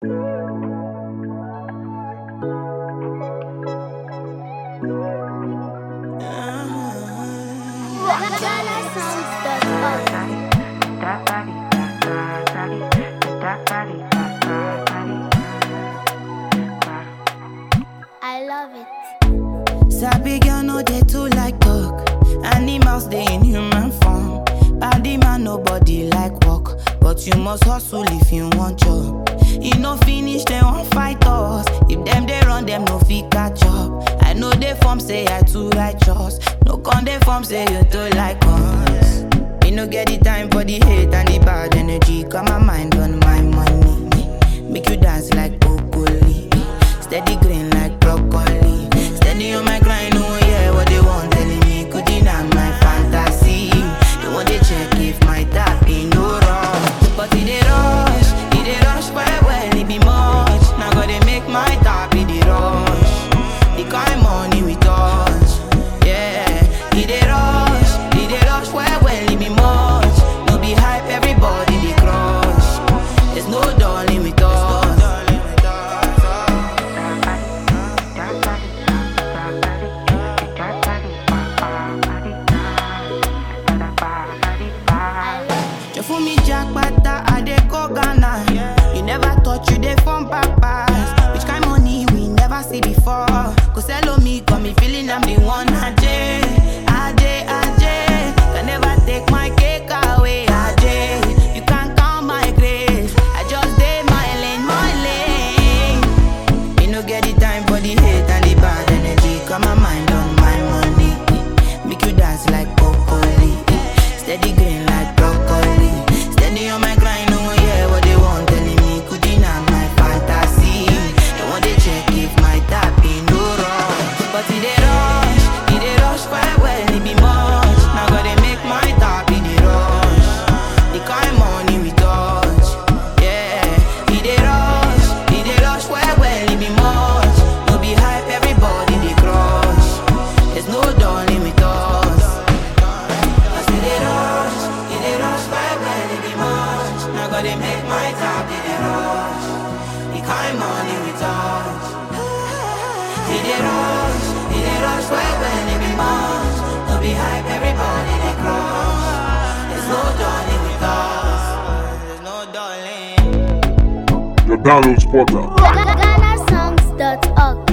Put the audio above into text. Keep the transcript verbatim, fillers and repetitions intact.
I love it. Sabi girl no dey too like talk. Animals dey in human form. Body man nobody like work, but you must hustle if you want job. E no finish dem wan fight us. If dem dey run dem no fit catch up. I know dey form say I too righteous. No con dey form say you too like us. Me no get the time for the hate and the bad energy. Got my mind on my money. Make you dance like broccoli. Steady green like broccoli. Steady on my grind, oh yeah, what they want telling me. Could deny my fantasy. They want to check if my tap ain't no wrong. But it dey rush, it dey rush well well, it be much. Now gotta make my tap, it dey rush. The kind money we touch, yeah. It dey rush, it dey rush well well, it be much. No be hype, everybody dey crush. There's no darling with us. For me, Jack Bata, I dey go Ghana. You never thought you dey from papas. Which kind money we never see before? Cause hello me, got me feeling I'm the one. Ajay, Ajay, Ajay. Can never take my cake away. Ajay, you can't count my grace. I just dey my lane, my lane. Me no get the time for the hate and the bad energy. Got my mind on my money. Make you dance like broccoli. Steady green like broccoli. Steady on my grind, oh yeah, what they want telling me. Could deny my fantasy. They want to check if my tap ain't no wrong. But it dey rush, it dey rush quite well, it be much. Now gotta make my tap, it dey rush. The kind money we touch, yeah. It dey rush, it dey rush quite well, it be much. No be hype, everybody dey crush. There's no darling with us. Cause it dey rush, it dey rush quite well, it be much. Now gotta make my tap, it dey rush. The kind money we touch. It dey rush, it dey rush quite well, it be much. No be hype, everybody dey crush. There's no darling with us. There's no darling. The download spotter. Ghana songs dot org